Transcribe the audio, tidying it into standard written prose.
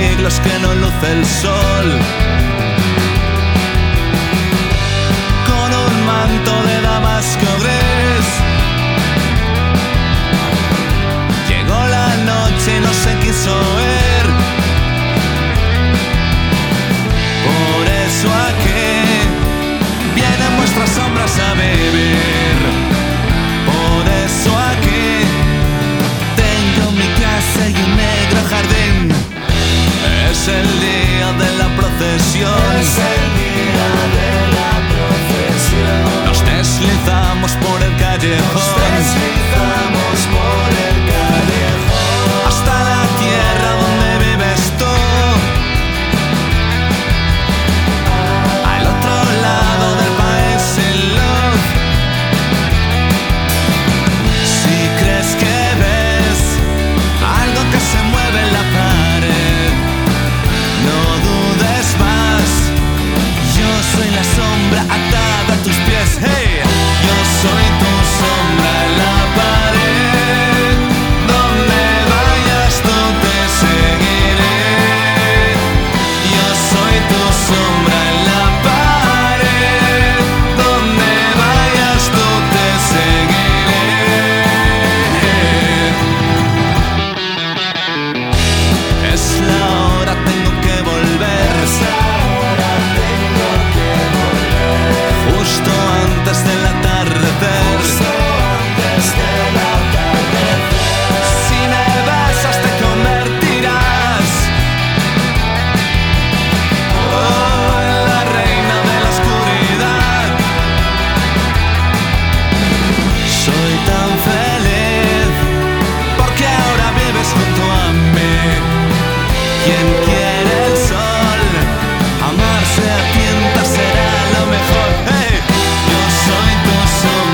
siglos que no luce el sol. Con un manto de damasco gris llegó la noche y no se quiso ir. Por eso aquí vienen vuestras sombras a vivir. Por eso aquí tengo mi casa y un negro jardín. Es el día de la procesión. Es el día de la procesión. Nos deslizamos por el callejón. Nos deslizamos por el callejón. Hasta la tierra donde vives tú. Al otro lado del país sin luz. Si crees que ves algo que se mueve en la pared, no dudes más. Yo soy la sombra atada a tus pies. Hey, yo soy tu sombra en la pared. Donde vayas tú te seguiré. Yo soy tu sombra en la pared. Donde vayas tú te seguiré. Es la hora, tengo que volver. Es ahora, tengo que volver. Justo antes del atardecer. Justo antes del atardecer. Si me besas te convertirás en la reina de la oscuridad. Soy tan feliz porque ahora vives junto a mí. Quien quiere el sol, amarse a tientas será lo mejor. Hey, yo soy tu sombra.